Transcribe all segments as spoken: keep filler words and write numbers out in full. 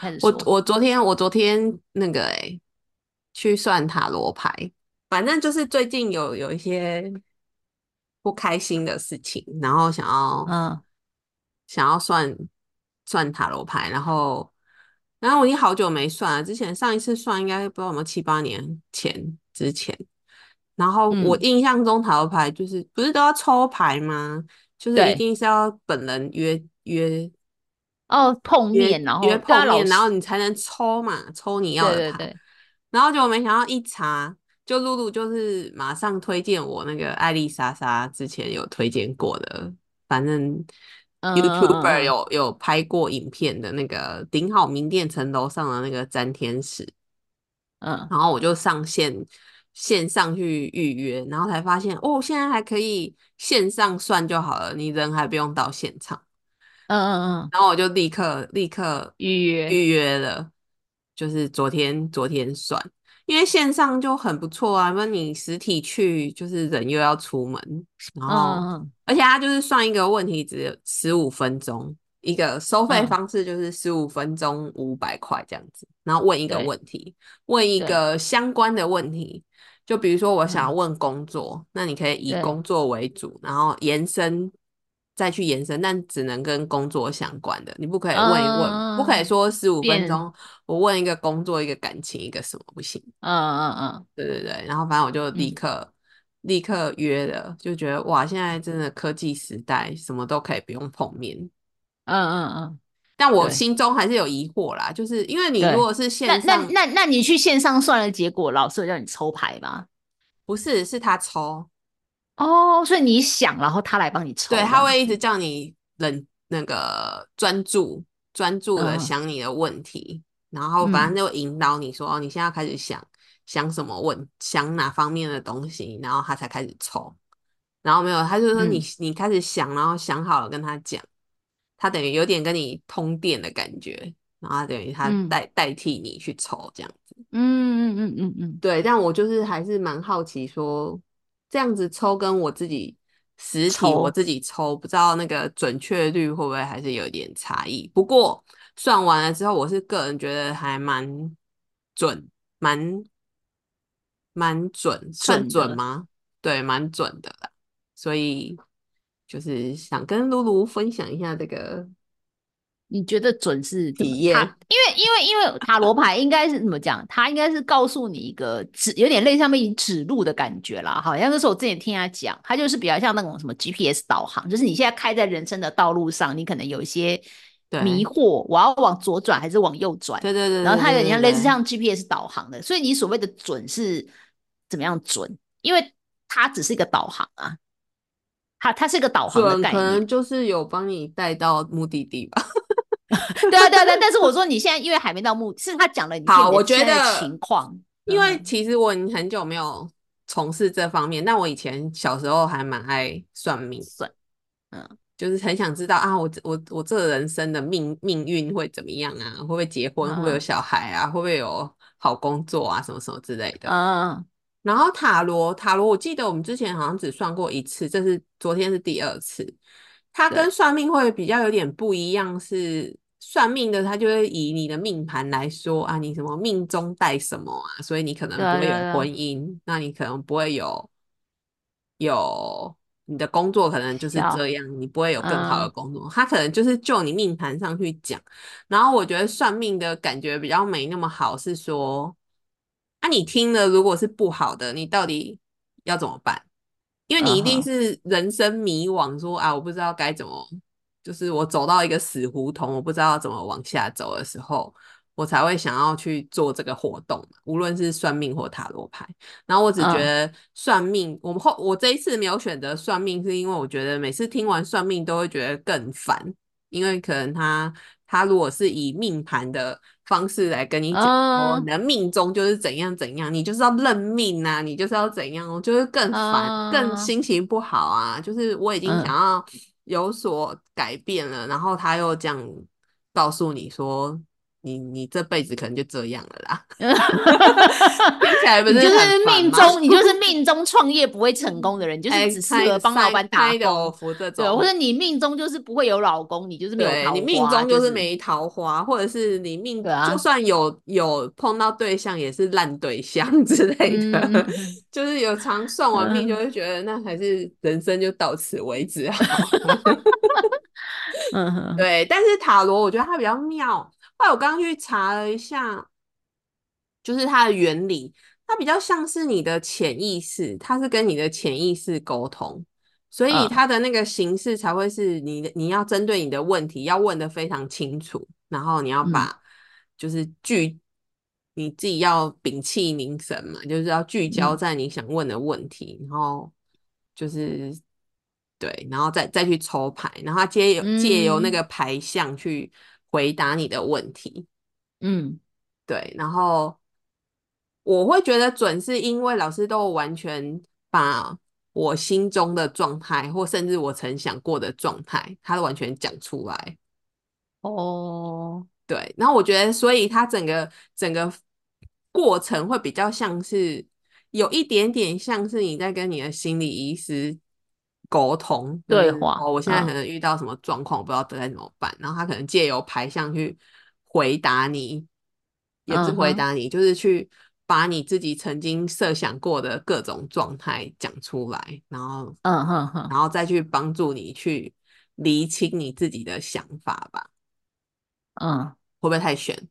开始说。 我我昨天我昨天那个诶、去算塔罗牌，反正就是最近有有一些不开心的事情，然后想要嗯想要算算塔罗牌，然后然后我已经好久没算了，之前上一次算应该不知道有没有七八年前之前，然后我嗯， 印象中塔罗牌就是不是都要抽牌吗？就是一对。 定是要本人约约哦，碰约面，然约后对啊， 碰面，然后老师， 你才能抽嘛，抽你要的牌。 对对对。 然后就没想到一查，就露露就是马上推荐我那个艾丽莎莎之前有推荐过的，反正嗯嗯 YouTuber 嗯有有拍过影片的那个顶好名店城楼上的那个詹天使， 嗯嗯然后我就上线线上去预约，然后才发现哦，现在还可以线上算就好了，你人还不用到现场。 嗯嗯嗯， 然后我就立刻立刻预约。 预约了，就是昨天昨天算，因为线上就很不错啊，那你实体去就是人又要出门，然嗯后嗯而且他就是算一个问题只有十五分钟，一个收费嗯， 方式就是十五分钟五百块这样子，然后问一个对问题，问一对。 个相关的问题。就比如说我想要嗯问工作，那你可以以对。 工作为主，然后延伸再去延伸，但只能跟工作相关的，你不可以问一问，不可以嗯， 说十五分变。 钟我问一个工作、一个感情、一个什么不行。 嗯嗯嗯对对对，然后反正我就立嗯刻立刻约了，就觉得哇，现在真的科技时代，什么都可以不用碰面。 嗯嗯嗯， 但我对心中还是有疑惑啦，就是因为你如对。 果是那那线上， 那那你去线上算了结果，老师有叫你抽牌吗？ 不是是他抽， 哦，所以你想，然后他来帮你对， 抽这样子。 他会一直叫你冷那个专注专注的嗯想你的问题，然后反正嗯就引导你说哦，你现在要开始想想什么问，想哪方面的东西，然后他才开始抽。然后没有，他就说你嗯你开始想，然后想好了跟他讲，他等于有点跟你通电的感觉，然后他等于他嗯代代替你去抽这样子。 嗯嗯嗯嗯嗯， 对，但我就是还是蛮好奇说，这样子抽跟我自己实体我抽自己抽，不知道那个准确率会不会还是有点差异。不过算完了之后，我是个人觉得还蛮准，蛮蛮准，算准的。 准吗？对，蛮准的啦。所以就是想跟露露分享一下这个你觉得准是怎么？他体验。 因为因为因为塔罗牌应该是怎么讲？它应该是告诉你一个指，有点类似像被你指路的感觉啦。好像那时候我之前听他讲，他就是比较像那种什么 G P S 导航，就是你现在开在人生的道路上，你可能有一些迷对， 惑，我要往左转还是往右转？ 对对然后对对它有点像类似对对对， 像 G P S 导航的，所以你所谓的准是怎么样准？因为它只是一个导航啊，它它是一个导航的准可概念。 能就是有帮你带到目的地吧。 对啊，对啊，对啊，但是我说你现在因为还没到目，是他讲了一些好， 你的我觉现在的得， 情况。 因嗯哼。 为其实我已经很久没有从事这方面，但我以前小时候还蛮爱算命， 算。嗯就是很想知道啊，我我我这人生的命命运会怎么样啊？会不会结婚？会不会有嗯小孩啊？会不会有好工作啊？什么什么之类的。 嗯然后塔罗，塔罗，我记得我们之前好像只算过一次，这是昨天是第二次。它跟对算命会比较有点不一样，是算命的，它就会以你的命盘来说啊，你什么命中带什么啊，所以你可能对啊不会有婚对啊对啊。 姻，那你可能不会有有你的工作可能就是这小。 样，你不会有更好的嗯工作，他可能就是就你命盘上去讲。然后我觉得算命的感觉比较没那么好，是说，啊，你听了如果是不好的，你到底要怎么办？因为你一定嗯哼。 是人生迷惘，说啊，我不知道该怎么，就是我走到一个死胡同，我不知道怎么往下走的时候，我才会想要去做这个活动，无论是算命或塔罗牌。然后我只觉嗯得算命，我们后我这一次没有选择算命，是因为我觉得每次听完算命都会觉得更烦，因为可能他他如果是以命盘的方式来跟你讲，哦，你嗯的命中就是怎样怎样，你就是要认命啊，你就是要怎样，我就会更烦，更嗯心情不好啊。就是我已经想嗯。 要有所改变了，然后他又这样告诉你说，你你这辈子可能就这样了啦。听起来不你就是是很烦吗？ 命中，你就是命中创业不会成功的人，你就是哎， 只适开合帮老塞板打开的我工， 服这对，或种。 者你命中就是不会有老公，你就是没有对你桃花， 命中就就是是没桃花，或者是你命对啊， 就算有有碰到对象也是烂对象之类的， 嗯嗯就是有常算完命就嗯会觉得那还是人生就到此为止好。 嗯嗯对，但是塔罗我觉得它比较妙，后来我刚刚去查了一下，就是它的原理，它比较像是你的潜意识，它是跟你的潜意识沟通，所以嗯它的那个形式才会是你的，你要针对你的问题要问的非常清楚，然后你要嗯把就是聚你自己要屏气凝神嘛，就是要聚焦嗯在你想问的问题，然后就是对，然后再再去抽牌，然后它借由借由那嗯个牌象去回答你的问题。 嗯， 对，然后我会觉得准，是因为老师都完全把我心中的状态，或甚至我曾想过的状态，他都完全讲出来。 哦， 对，然后我觉得，所以他整个整个过程会比较像是有一点点像是你在跟你的心理医师沟通，就是哦， 对话， 我现在可嗯能遇到什么状况，我不知道该怎么办，然后他可能借由牌象去回答你，也不是嗯哼回答你，就是去把你自己曾经设想过的各种状态讲出来，然后嗯哼哼， 然后再去帮助你去厘清你自己的想法吧。 嗯， 会不会太悬？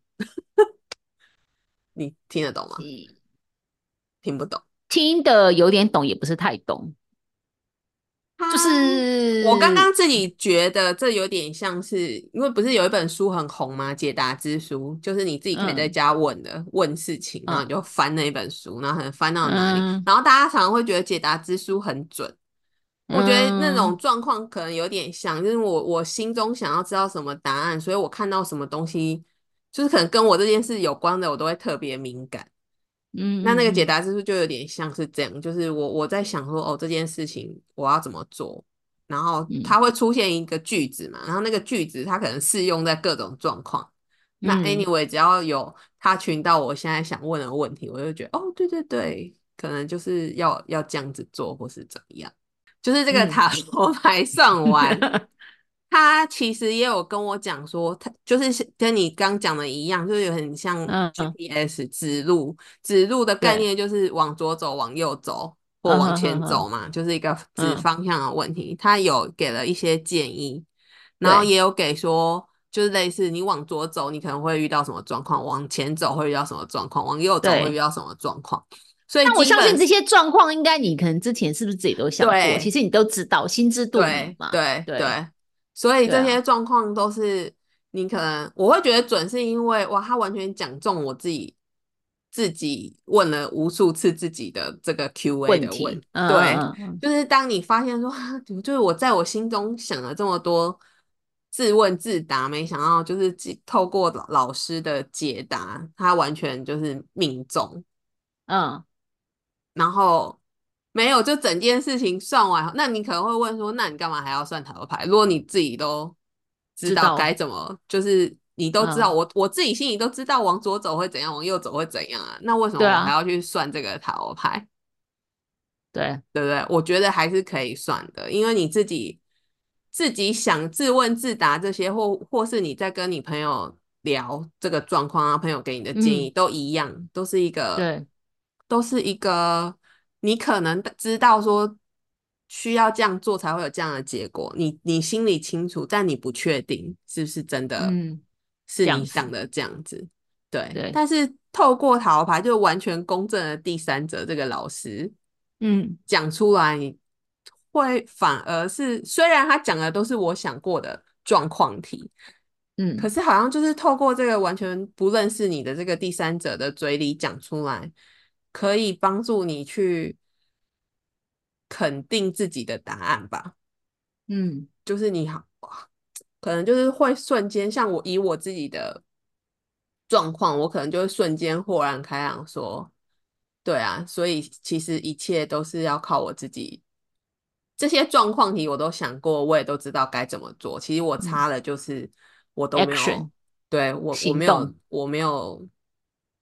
你听得懂吗？听不懂。 听的有点懂，也不是太懂，就他，我刚刚是自己觉得这有点像是，因为不是有一本书很红吗？解答之书，就是你自己可以在嗯家问的，问事情，然后嗯你就翻那一本书，然后可能翻到哪里， 嗯然后大家常常会觉得解答之书很准。我觉得那种嗯状况可能有点像，就是我我心中想要知道什么答案，所以我看到什么东西，就是可能跟我这件事有关的，我都会特别敏感。那那个解嗯嗯答之书就有点像是这样，就是我我在想说，哦，这件事情我要怎么做，然后嗯它会出现一个句子嘛，然后那个句子它可能适用在各种状况。那嗯 anyway，只要有它群到我现在想问的问题，我就觉得，哦，对对对，可能就是要要这样子做，或是怎么样。就是这个嗯塔罗牌算完，他其实也有跟我讲说，他就是跟你刚讲的一样，就是有很像嗯嗯， G P S 指路，指路的概对， 念就是往左走、往右走或嗯往哼哼哼， 前走嘛，就是一个指嗯， 方向的问题。他有给了一些建议，然后对也有给说，就是类似你往左走，你可能会遇到什么状况；往前走会遇到什么状况；往右走会遇对。 到什么状况。所以但我基本相信这些状况，应该你可能之前是不是自己都想过？其对实你都知道，心知肚明对嘛。对对对，所以这些对啊， 状况都是你可能我会觉得准，是因为哇，他完全讲中我自己自己问了无数次自己的这个 Q A 的问， 问题，嗯对， 嗯嗯就是当你发现说，啊就是我在我心中想了这么多自问自答，没想到就是既透过老老师的解答，他完全就是命中。 嗯， 然后没有，就整件事情算完，那你可能会问说，那你干嘛还要算塔罗牌？如果你自己都知道该知道， 怎么，就是你都知道， 嗯， 我我自己心里都知道往左走会怎样，往右走会怎样啊？那为什么对啊， 我还要去算这个塔罗牌？ 对， 对不对？我觉得还是可以算的，因为你自己自己想自问自答这些，或或是你在跟你朋友聊这个状况啊，朋友给你的建议嗯， 都一样，都是一个， 对， 都是一个，你可能知道说需要这样做才会有这样的结果，你你心里清楚，但你不确定是不是真的嗯， 是这样子， 你想的这样子。对， 对， 但是透过塔罗牌就完全公正的第三者这个老师嗯讲出来，你会反而是虽然他讲的都是我想过的状况题，可嗯是好像就是透过这个完全不认识你的这个第三者的嘴里讲出来，可以帮助你去肯定自己的答案吧。 嗯就是你好，可能就是会瞬间，像我以我自己的状况，我可能就会瞬间豁然开朗说，对啊，所以其实一切都是要靠我自己。这些状况题我都想过，我也都知道该怎么做。其实我嗯差的就是我都没有， ，action 对，我我没有行动， 我没有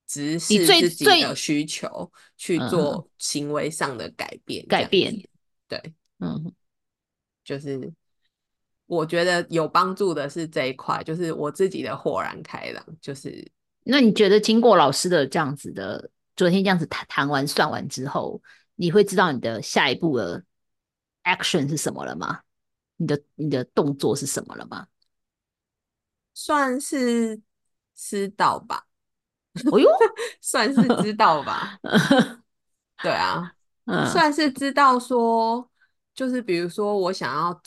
直你最视自己的最需求去嗯做行为上的改变，这样子。 改变， 对， 嗯， 就是我觉得有帮助的是这一块，就是我自己的豁然开朗，就是那你觉得经过老师的这样子的，昨天这样子谈谈完算完之后，你会知道你的下一步的 action 是什么了吗？你的你的动作是什么了吗？ 算是知道吧， 哦哟， 算是知道吧。对啊， 嗯， 算是知道说，就是比如说我想要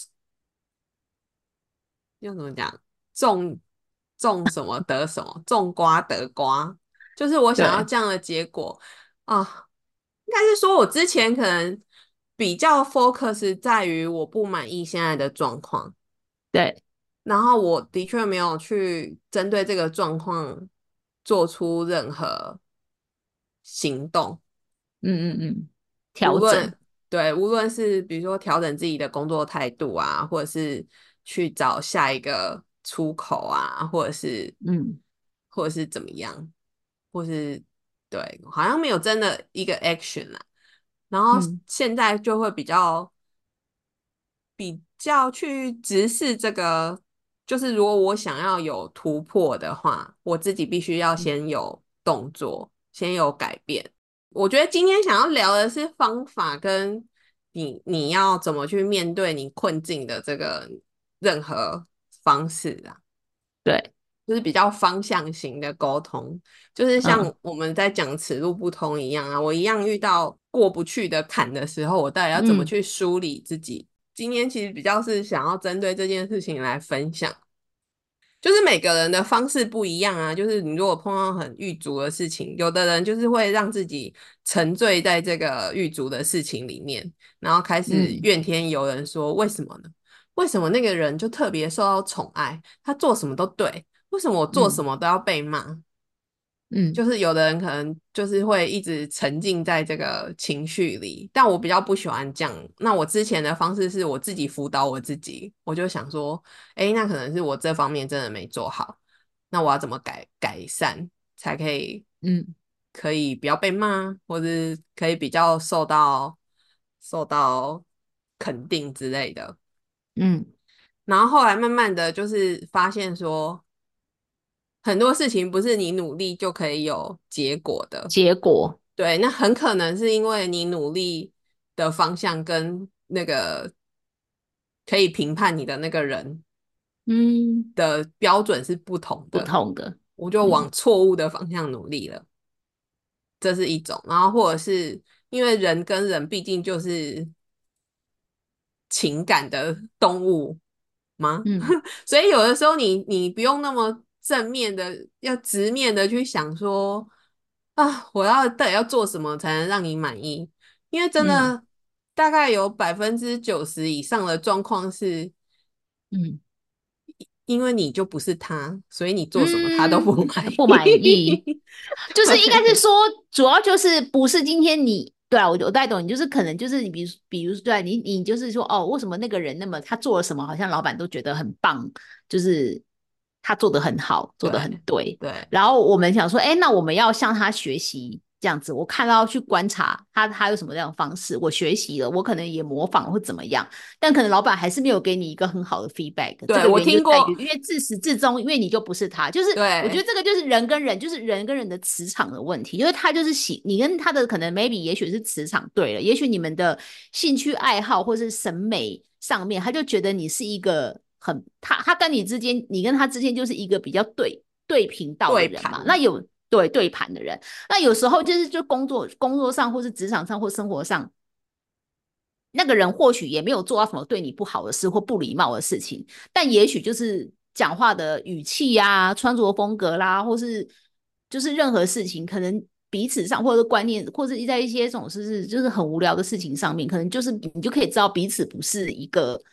用怎么讲，种种什么得什么，种瓜得瓜，就是我想要对这样的结果啊。应该是说我之前可能比较 focus 在于我不满意现在的状况， 对， 然后我的确没有去针对这个状况做出任何行动。 嗯嗯嗯，调整， 无论对，无论是比如说调整自己的工作态度啊，或者是去找下一个出口啊，或者是嗯或者是怎么样，或是对，好像没有真的一个 action 啦。然后嗯现在就会比较比较去直视这个，就是如果我想要有突破的话，我自己必须要嗯先有动作，先有改变。我觉得今天想要聊的是方法，跟你你要怎么去面对你困境的这个任何方式啊， 对， 就是比较方向型的沟通，就是像嗯我们在讲此路不通一样啊，我一样遇到过不去的坎的时候，我到底要怎么嗯去梳理自己？今天其实比较是想要针对这件事情来分享。就是每个人的方式不一样啊，就是你如果碰到很狱卒的事情，有的人就是会让自己沉醉在这个狱卒的事情里面，然后开始嗯怨天尤人，说为什么呢？为什么那个人就特别受到宠爱，他做什么都对，为什么我做什嗯么都要被骂？ 嗯就是有的人可能就是会一直沉浸在这个情绪里，但我比较不喜欢这样。那我之前的方式是我自己辅导我自己，我就想说，诶，那可能是我这方面真的没做好，那我要怎么改改善，才可以嗯可以不要被骂，或者可以比较受到受到肯定之类的。 嗯， 然后后来慢慢的就是发现说，很多事情不是你努力就可以有结果的。 结果， 对，那很可能是因为你努力的方向跟那个可以评判你的那个人嗯， 的标准是不同不的， 同的， 我就往嗯错误的方向努力了，这是一种。然后或者是因为人跟人毕竟就是情感的动物吗？ 嗯所以有的时候你你不用那么正面的，要直面的去想说啊，我要到底要做什么才能让你满意？因为真嗯的大概有百分之九十以上的状况是， 嗯因为你就不是他，所以你做什么他都不嗯， 满不满意。 意。 就是应该是对说，主要就是不是今天你对啊，我我大概懂，你就是可能就是你比如比如对啊，你你就是说哦，为什么那个人那么他做了什么，好像老板都觉得很棒，就是他做的很好，做的很对对， 对然后我们想说，哎，那我们要向他学习。这样子，我看到去观察他，他有什么样的方式，我学习了，我可能也模仿或怎么样，但可能老板还是没有给你一个很好的 feedback。这对， 个我原因就在于， 听过， 因为自始至终，因为你就不是他，就是我觉得对这个就是人跟人，就是人跟人的磁场的问题，因为他就是喜你跟他的可能 maybe 也许是磁场对了，也许你们的兴趣爱好或是审美上面，他就觉得你是一个很他他跟你之间，你跟他之间就是一个比较对对频道的对人嘛，那盘， 有对对盘的人，那有时候就是就工作工作上或是职场上或生活上。那个人或许也没有做到什么对你不好的事或不礼貌的事情，但也许就是讲话的语气呀、穿着风格啦，或是就是任何事情，可能彼此上或者观念，或者在一些这种事是就是很无聊的事情上面，可能就是你就可以知道彼此不是一个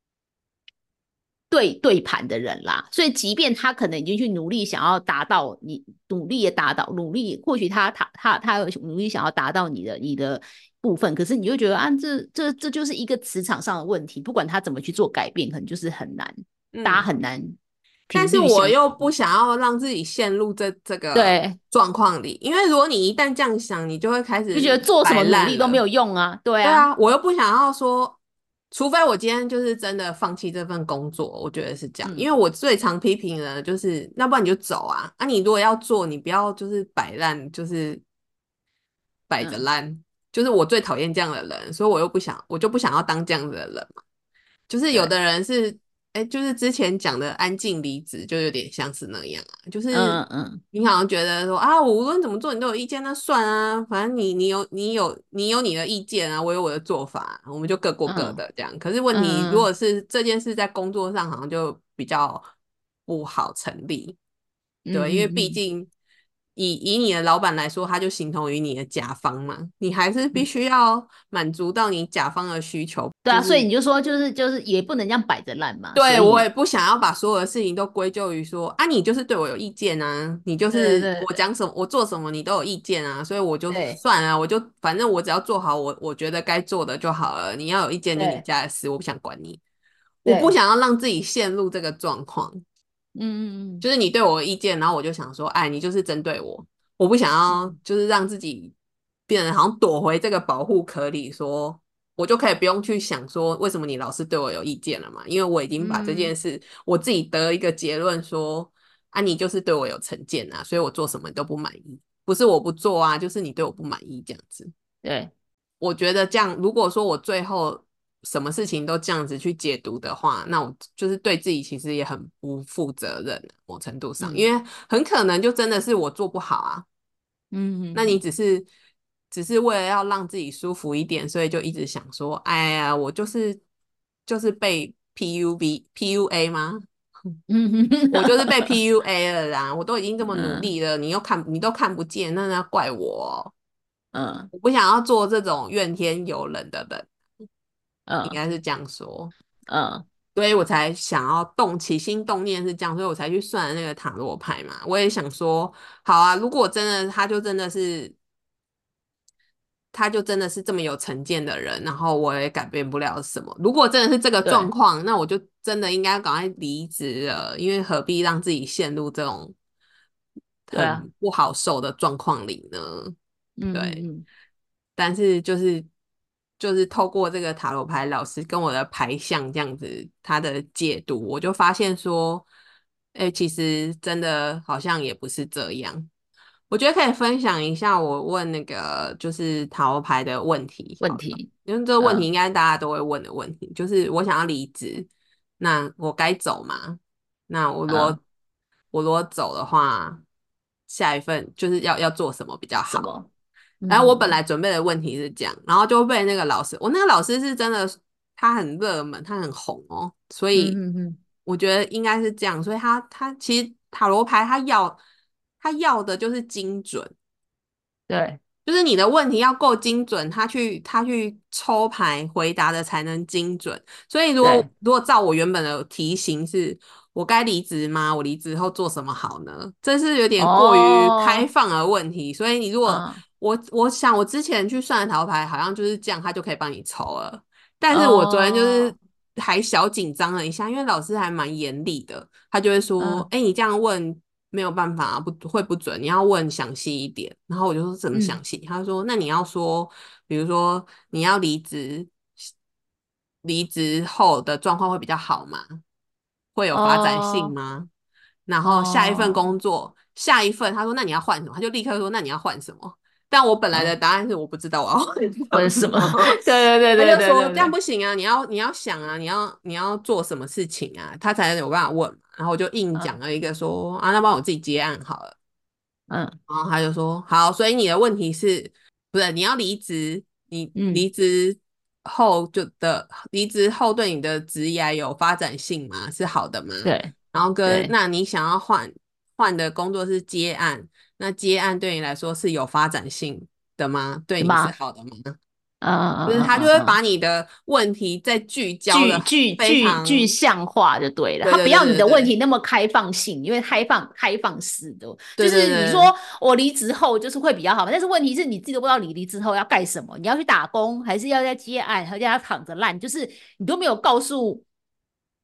对对盘的人啦，所以即便他可能已经去努力想要达到你，努力也达到，努力或许他他他他有努力想要达到你的你的部分，可是你就觉得啊，这这这就是一个磁场上的问题，不管他怎么去做改变，可能就是很难，大家嗯。 很难但是频率我又相同。 不想要让自己陷入这这个对， 状况里，因为如果你一旦这样想，你就会开就觉得始摆做什么努烂了。 力都没有用啊。对啊， 对啊，我又不想要说，除非我今天就是真的放弃这份工作，我觉得是这样。因嗯为我最常批评的就是，那不然你就走啊！啊，你如果要做，你不要就是摆烂，就是摆着嗯， 烂，就是我最讨厌这样的人，所以我又不想，我就不想要当这样子的人嘛。就是有对， 的人是，哎，就是之前讲的安静离职，就有点像是那样啊。就是嗯嗯你好像觉得说啊，我无论怎么做你都有意见，那算啊，反正你你有你有你有你的意见啊，我有我的做法，我们就各过各嗯的这样。可是问题如嗯果是这件事在工作上，好像就比较不好成立。 嗯对，因为嗯嗯毕竟以以你的老板来说，他就形同于你的甲方嘛，你还是必嗯， 须要满足到你甲方的需求， 对啊，所以就是你就说就是就是也不能这样摆着烂嘛。所对，我也以， 不想要把所有的事情都归咎于说啊，你就是对我有意见啊，你就对是对对我讲什么，我做什么你都有意见啊，所以我就对算了，我就反正我只要做好我我觉得该做的就好了，你要有意见就你对家的事，我不想管你，我不对， 想要让自己陷入这个状况。 嗯嗯就是你对我有意见，然后我就想说，哎，你就是针对我，我不想要嗯就是让自己变得好像躲回这个保护壳里说，我就可以不用去想说为什么你老是对我有意见了嘛，因为我已经把这件嗯， 事我自己得一个结论说，啊，你就是对我有成见啊，所以我做什么你都不满意，不是我不做啊，就是你对我不满意这样子。 对， 我觉得这样，如果说我最后什么事情都这样子去解读的话，那我就是对自己其实也很不负责任，某程度上， 嗯因为很可能就真的是我做不好啊。那你嗯嗯只是只是为了要让自己舒服一点，所以就一直想说，哎呀，我就是就是被 P U B P U A 吗？ 嗯嗯我就是被 P U A 了啦，我都已经这么努嗯力了，你又看你都看不见，那要怪我哦。 嗯我不想要做这种怨天尤人的人。应嗯该是这样说， 嗯， 所以我才想要动起心动念是这样，所以我才去算那个塔罗牌嘛。我也想说，好啊，如果真的他就真的是他就真的是这么有成见的人，然后我也改变不了什么。如果真的是这个状对况，那我就真的应该赶快离职了，因为何必让自己陷入这种对啊， 很不好受的状况里呢？对。 嗯嗯嗯， 但是就是就是透过这个塔罗牌老师跟我的牌象这样子他的解读，我就发现说，哎、其实真的好像也不是这样。我觉得可以分享一下我问那个就是塔罗牌的问题好了， 问题， 因为这个问题嗯应该大家都会问的问题，就是我想要离职，那我该走吗？那我如果嗯， 我如果走的话，下一份就是要要做什么比较好？ 什么？ 然后我本嗯来准备的问题是这样，然后就被那个老师，我那个老师是真的，他很热门，他很红哦，所以嗯嗯嗯， 我觉得应该是这样，所以他他其实塔罗牌他要他要的就是精准， 对就是你的问题要够精准，他去他去抽牌回答的才能精准。所以如果对， 如果照我原本的题型是，我该离职吗？我离职后做什么好呢？这是有点过于开哦， 放的问题。所以你如果嗯我我想我之前去算的桃牌好像就是这样，他就可以帮你抽了。但是我昨天就是哦， 还小紧张了一下，因为老师还蛮严厉的，他就会说： 嗯 “哎、你这样问没有办法，不会不准，你要问详细一点。”然后我就说：“怎么详嗯， 细？”他说：“那你要说，比如说你要离职，离职后的状况会比较好吗？会有发展性哦吗？然后下一份哦， 工作，下一份他说那你要换什么？他就立刻说那你要换什么？但我本来的嗯， 答案是我不知道我要换或者什么？ 什么， 对对对他就对对说这样对对， 不行啊，你要你要想啊，你要你要做什么事情啊，他才有办法问嘛。然后我就硬讲嗯了一个说啊，那帮我自己接案好了。 嗯然后他就说好，所以你的问题是不是你要离职？你嗯， 离职后就的离职后对你的职业有发展性吗？是好的吗？ 对然后跟对， 那你想要换换的工作是接案，那接案对你来说是有发展性的吗？对你是什么？ 好的吗？ 嗯嗯就是嗯他就会把嗯嗯嗯。 你的问题再聚焦的具具非具具常， 象化就对了， 对对对他不要你的问对对题那么开放性，因为开放开放式的，就对对是你说对， 我离职后就是会比较好，但是问题是你自己都不知道你离职后要干什么，你要去打工，还是要在接案，还是要躺着烂，就是你都没有告诉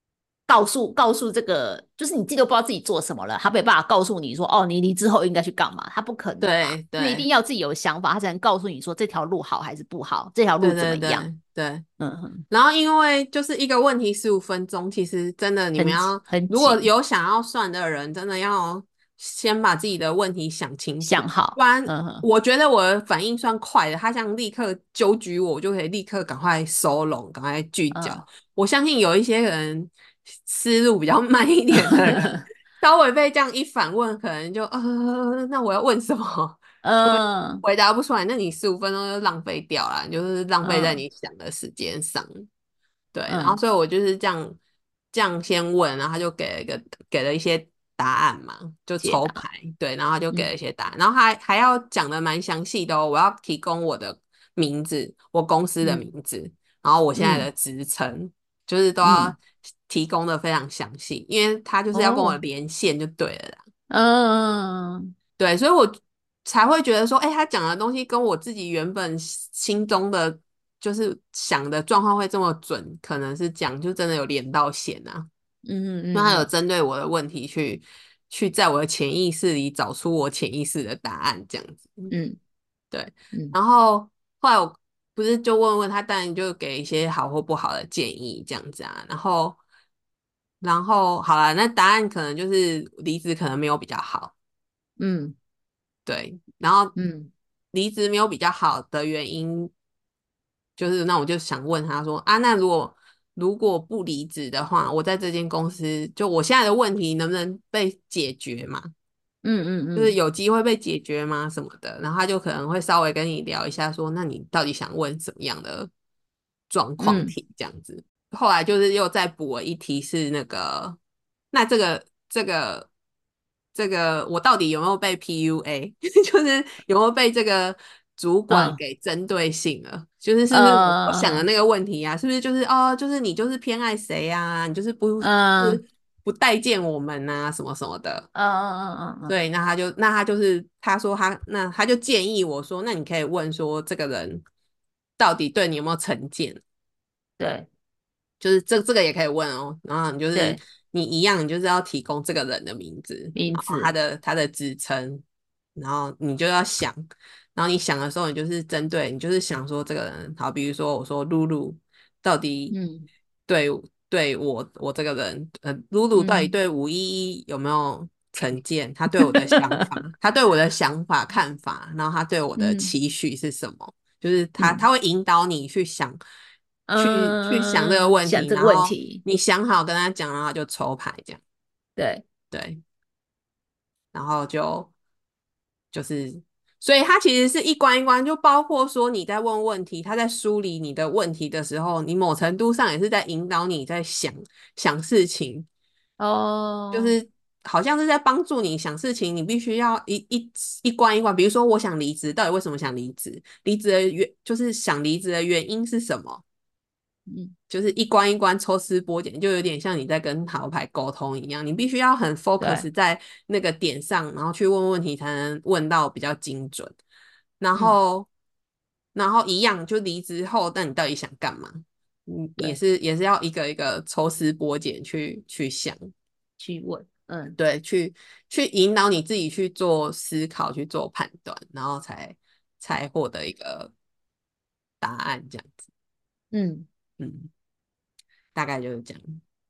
告诉告诉这个，就是你自己都不知道自己做什么了，他没办法告诉你说，哦，你离职后应该去干嘛，他不可能嘛， 对就是一定对要自己有想法，他才能告诉你说这条路好还是不好，这条路对怎么样。 对对对。 嗯哼， 然后因为就是一个问题十五分钟，其实真的你们很要如果很紧， 有想要算的人，真的要先把自己的问题想清楚， 想好。 不然嗯哼， 我觉得我的反应算快的，他这样立刻纠举我，我就可以立刻赶快收拢，赶快聚焦。 嗯， 我相信有一些人思路比较慢一点的人，稍微被这样一反问，可能就呃，那我要问什么？就会嗯回答不出来，那你十五分钟就浪费掉了，你就是浪费在嗯你想的时间上。对，然后嗯， 所以我就是这样这样先问，然后他就给了一个给了一些答案嘛，就解答。 抽牌，对，然后他就给了一嗯些答案，然后还还要讲的蛮详细的哦，我要提供我的名字，我公司的名嗯字，然后我现在嗯的职称，就是都要嗯， 提供的非常详细，因为他就是要跟我哦， 连线就对了啦。 嗯对，所以我才会觉得说，哎、他讲的东西跟我自己原本心中的就是想的状况会这么准，可能是讲就真的有连到线啊， 嗯因为他有嗯针对我的问题去去在我的潜意识里找出我潜意识的答案，这样子。 嗯对， 嗯然后后来我不是就问问他，当然就给一些好或不好的建议这样子啊，然后然后好了，那答案可能就是离职可能没有比较好。 嗯对，然后嗯离职没有比较好的原因，就是那我就想问他说啊，那如果如果不离职的话，我在这间公司，就我现在的问题能不能被解决嘛？ 嗯嗯就是嗯， 有机会被解决吗？什么的，然后他就可能会稍微跟你聊一下说，那你到底想问什么样的状况嗯题这样子。后来就是又再补了一题是那个，那这个这个这个我到底有没有被 P U A？就是有没有被这个主管嗯给针对性了？就是是不是我我想的嗯那个问题啊？是不是就是哦，就是你就是偏爱谁啊？你就是不嗯是不待见我们啊，什么什么的。 嗯嗯嗯嗯， 对，那他就那他就是他说他那他就建议我说，那你可以问说这个人到底对你有没有成见？ 对就是这这个也可以问哦。然后你就是对， 你一样，你就是要提供这个人的名字，然后他名字， 的他的职称，然后你就要想，然后你想的时候，你就是针对你就是想说这个人，好，比如说我说露露到底嗯对对我我这个人，呃，露露到底嗯， 对吴依依有没有成见？他对我的想法，他对我的想法看法，然后他对我的嗯期许是什么？就是他嗯他会引导你去想，去去想这个嗯， 问题， 想这个然后问题， 你想好跟他讲，然后就抽牌这样， 对， 对，然后就就是，所以他其实是一关一关，就包括说你在问问题，他在梳理你的问题的时候，你某程度上也是在引导你在想想事情，就哦， 是好像是在帮助你想事情，你必须要一一一关一关。比如说，我想离职，到底为什么想离职？离职的原就是想离职的原因是什么？ 嗯就是一关一关抽丝剥茧，就有点像你在跟塔罗牌沟通一样，你必须要很对， focus 在那个点上，然后去问问题，才能问到比较精准。然嗯后，然后一样，就离职后，那你到底想干嘛？嗯，也对， 是也是要一个一个抽丝剥茧去去想。 去问，嗯对，去去引导你自己去做思考，去做判断，然后才才获得一个答案，这样子。 嗯， 嗯，大概就是这样。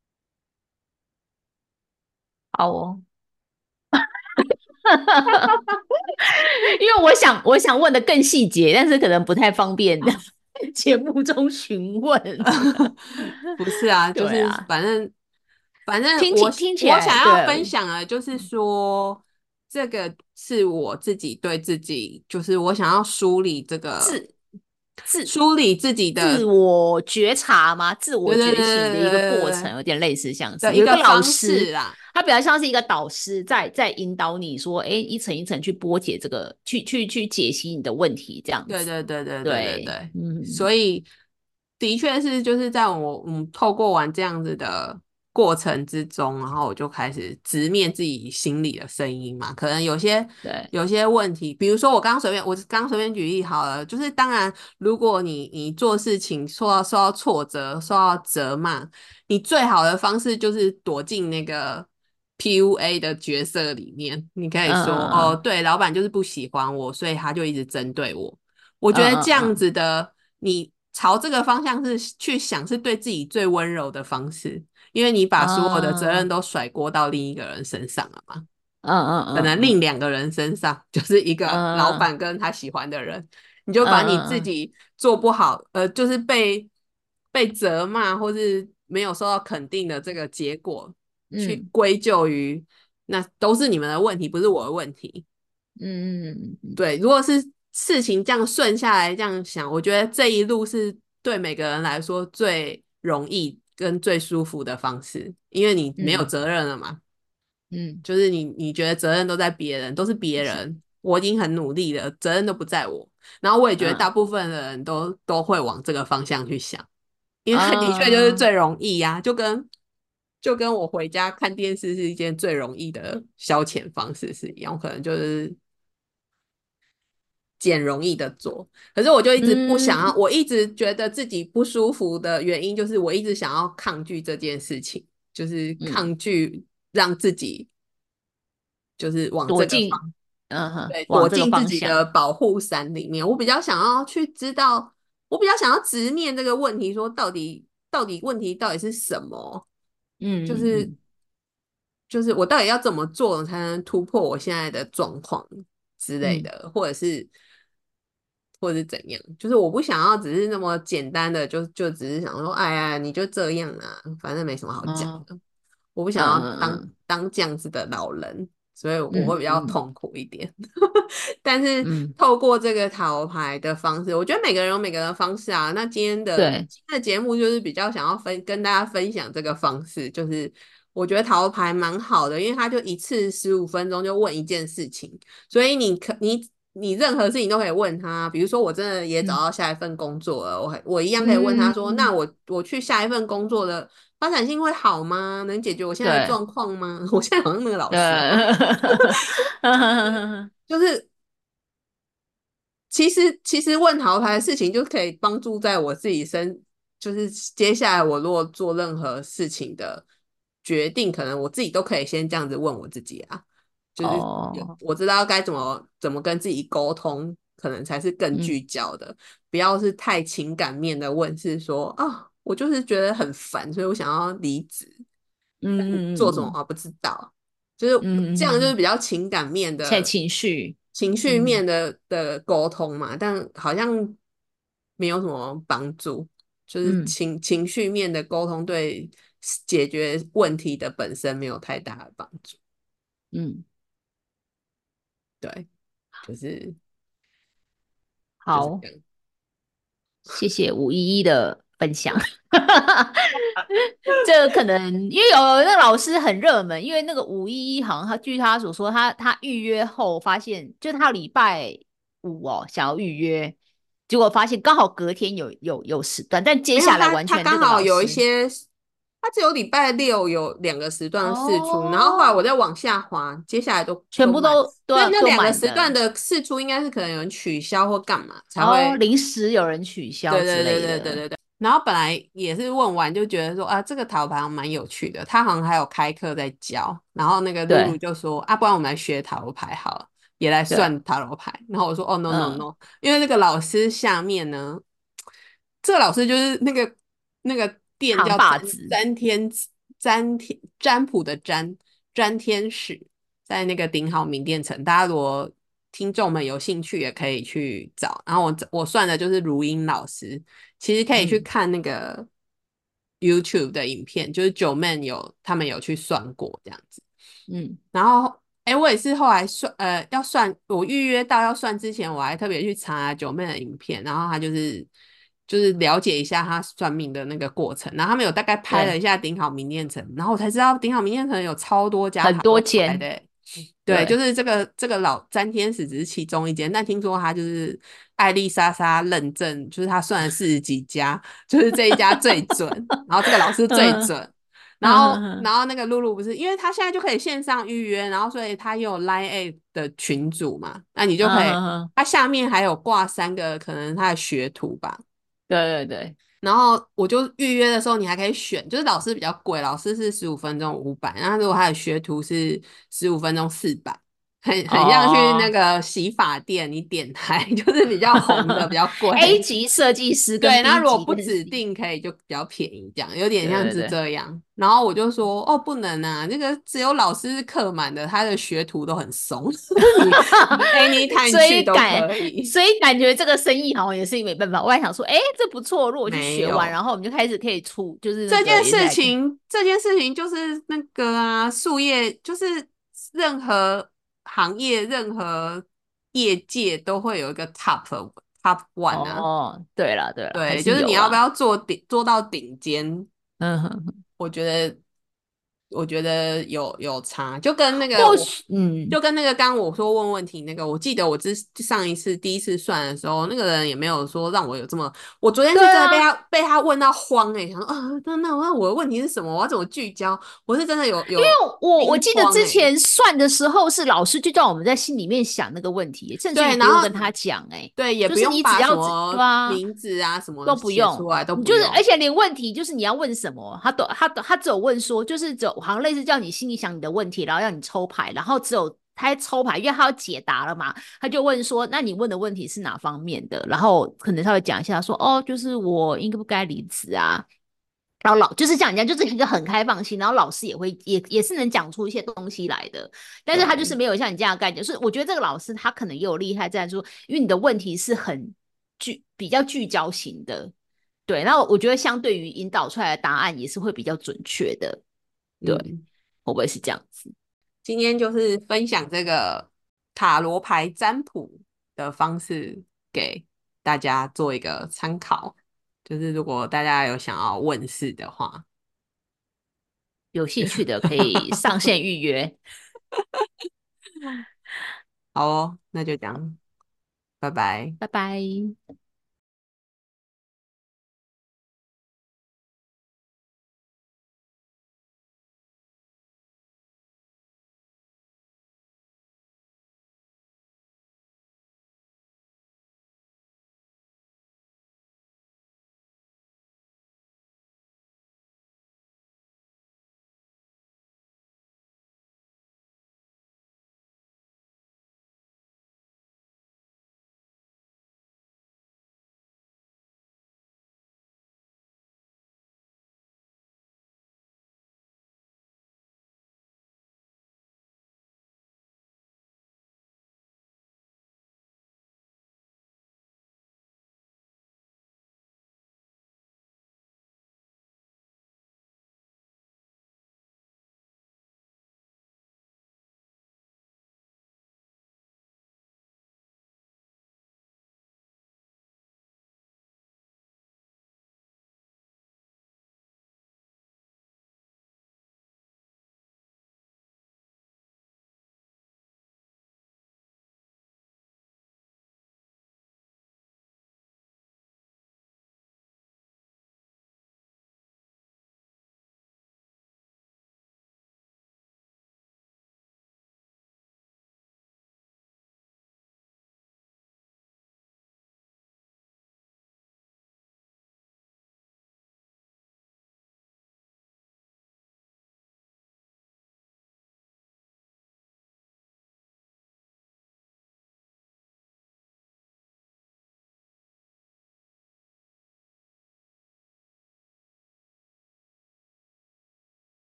好哦。因为我想，我想问的更细节，但是可能不太方便在节目中询问。 不是啊，就是对啊， 反正反正我听起听起我来， 想要分对， 享的，就是说这个是我自己对自己，就是我想要梳理这个自自梳理自己自的， 我觉察吗？自我对对对觉醒的一个对对过程， 对有点类似像是的一有一个老个方师， 式啦。 他比较像是一个导师在在引导你说，哎，一层一层去剥解这个，去去去解析你的问题，这样子。 对对对对对对对， 对， 嗯所以的确是就是在我嗯透过完这样子的过程之中，然后我就开始直面自己心里的声音嘛。可能有些对， 有些问题，比如说我刚刚随便我刚刚随便举例好了，就是当然，如果你你做事情受到受到挫折、受到责骂，你最好的方式就是躲进那个 P U A 的角色里面。你可以嗯说哦， 嗯对，老板就是不喜欢我，所以他就一直针对我。我觉嗯得这样嗯嗯子的，你朝这个方向是去想，是对自己最温柔的方式，因为你把所有的责任嗯都甩锅到另一个人身上了嘛， 嗯嗯可能另嗯两个人身上，就是一个老嗯板跟他喜欢的人，你就嗯把你嗯嗯自己做不好，呃，就是被被责骂或是没有受到肯定的这个结果，去嗯归咎于那都是你们的问题，不是我的问题。 嗯嗯嗯， 对，如果是事情这样顺下来这样想，我觉得这一路是对每个人来说最容易跟最舒服的方式，因为你没有嗯责任了嘛。 嗯就是你你觉得责任都在别人，都是别是人，我已经很努力了，责任都不在我。然后我也觉得大嗯部分的人都都会往这个方向去想，因为的确就是嗯最容易呀、就跟就跟我回家看电视是一件最容易的消遣方式是一样，我可能就是捡容易的做。可是我就一直不想要， 嗯我一直觉得自己不舒服的原因就是我一直想要抗拒这件事情，就是嗯， 抗拒让自己就是往这个方躲进嗯哼对，躲往这个进自己的方向， 保护伞里面。我比较想要去知道，我比较想要直面这个问题，说到底到底问题到底是什么？就是嗯嗯就是我到底要怎么做才能突破我现在的状况之类嗯的，或者是或者是怎样？就是我不想要只是那么简单的，就就只是想说，哎呀，你就这样啊，反正没什么好讲嗯的。我不想要当嗯当这样子的老人，所以我会比较嗯嗯痛苦一点。但是嗯， 透过这个塔罗牌的方式，我觉得每个人有每个人的方式啊。那今天的对， 今天的节目就是比较想要分跟大家分享这个方式，就是我觉得塔罗牌蛮好的，因为它就一次十五分钟就问一件事情，所以你可你你任何事情都可以问他。比如说我真的也找嗯到下一份工作了，我还我一样可以问他说，那嗯我我去下一份工作的发展性会好吗？能解决我现在的对状况吗？我现在好像那个老对， 师哦，就是其实其实问桃牌的事情就可以帮助在我自己身，就是接下来我如果做任何事情的决定，可能我自己都可以先这样子问我自己啊，就是哦， 我知道该怎么怎么跟自己沟通，可能才是更嗯聚焦的，不要是太情感面的问，是说啊，我就是觉得很烦，所以我想要离职，但做什么嗯嗯啊不知道，就是这样，就是嗯嗯， 比较情感面在的情绪， 情绪嗯面的的沟通嘛，但好像没有什么帮助，就是嗯情情绪面的沟通对解决问题的本身没有太大的帮助。 嗯， 对，就是就是好。 这样。 谢谢五一一的分享。这个可能因为有那个老师很热门，因为那个五一一好像他据他所说，他他预约后发现，就他礼拜五哦想要预约，结果发现刚好隔天有有有时段，但接没有下来他，他完全这个刚好有一老师些，他只有礼拜六有两个时段试出，然后后来我哦， 再往下滑，接下来都全部都满， 都都要都所以那两个满的时段的试出应该是可能有人取消或干嘛才哦， 会。 临时有人取消之对对对类的， 对对对对。然后本来也是问完就觉得说啊，这个塔罗牌蛮有趣的，他好像还有开课在教。然后那个露露对就说啊，不然我们来学塔罗牌好了，也来对， 算塔罗牌。然后我说哦，no no 嗯， no，因为那个老师下面呢，这个老师就是那个那个店扛叫詹把子， 詹天詹天占卜的占詹天使，在那个顶好名店城，大家如果听众们有兴趣也可以去找。然后我我算的就是如音老师，其实可以去嗯看那个 YouTube 的影片，就是九妹有他们有去算过这样子。 嗯然后，哎，我也是后来算，呃，要算我预约到要算之前，我还特别去查九妹的影片，然后他就是就是了解一下他算命的那个过程，然后他们有大概拍了对， 一下顶好名店城，然后我才知道顶好名店城有超多家很多塔罗牌的间， 欸。对，就对。 是这个这个老詹天使只是其中一间，但听说他就是艾丽莎莎认证，就是他算了四十几家，就是这一家最准，然后这个老师最嗯准， 然后， 嗯然后那个露露不是，因为他现在就可以线上预约，然后所以他也有 Line A 的群组嘛，那你就可以， 嗯， 他下面还有挂三个可能他的学徒吧， 对对对， 然后我就预约的时候，你还可以选，就是老师比较贵，老师是十五分钟五百，然后如果他的学徒是十五分钟四百，很很像去那哦。 个洗发店，你点台就是比较红的比较 A 贵， 级设计师跟对，那 B 如果级跟不指 C， 定可以就比较便宜，这样有点像是对对对， 这样。然后我就说，哦，不能啊，那个只有老师是客满的，他的学徒都很松，你你 anytime 所去都以感可以。 所以感觉这个生意好像也是没办法。我还想说，哎，这不错，如果我去学完， 没有然后我们就开始可以出，就是那这件事个也是来看。 情，这件事情就是那个啊，术业就是任何行业、任何业界都会有一个 top top one 啊， 哦，对了对了，还对，就是你是有啦。 要不要做顶做到顶尖， 嗯哼， 我觉得，我觉得有有差，就跟那个我， 或许嗯。 就跟那个刚刚我说问问题那个，我记得我之上一次第一次算的时候，那个人也没有说让我有这么，我昨天对是真的被啊， 他被他问到慌哎、欸，想说啊，那那那我的问题是什么？我要怎么聚焦？我是真的有有我我惊记得慌哎、欸， 之前算的时候，是老师就叫我们在心里面想那个问题，甚至于对，然后不用跟他讲，哎， 对也就是不用把什你只要只对么啊， 名字啊什么都不写出用， 来都你就是，而不用， 且连问题就是你要问什么，他都他都他只有问说，就是只有好像类似叫你心里想你的问题，然后让你抽牌，然后只有他在抽牌，因为他要解答了嘛，他就问说，那你问的问题是哪方面的？然后可能他会讲一下说，哦，就是我应该不该离职啊。然后老就是这样讲，就是一个很开放性，然后老师也会也也是能讲出一些东西来的，但是他就是对， 没有像你这样的概念，就是我觉得这个老师他可能也有厉害在说，因为你的问题是很聚比较聚焦型的，对，然后我觉得相对于引导出来的答案也是会比较准确的，对， 嗯。 会不会是这样子？ 今天就是分享这个塔罗牌占卜的方式给大家做一个参考，就是如果大家有想要问世的话， 有兴趣的可以上线预约， 好哦，那就这样，拜拜。 拜拜。